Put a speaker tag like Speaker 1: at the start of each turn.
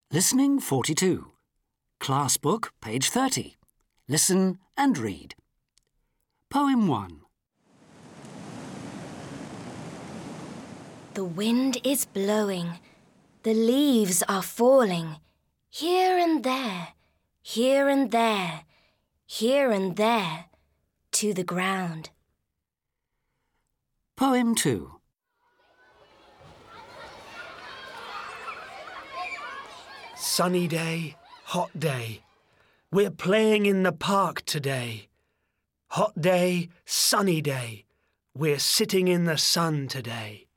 Speaker 1: Listening 42. Class book, page 30. Listen and read. Poem 1.
Speaker 2: The wind is blowing, the leaves are falling, here and there, here and there, here and there, to the ground.
Speaker 1: Poem 2.
Speaker 3: Sunny day, hot day. We're playing in the park today. Hot day, sunny day. We're sitting in the sun today.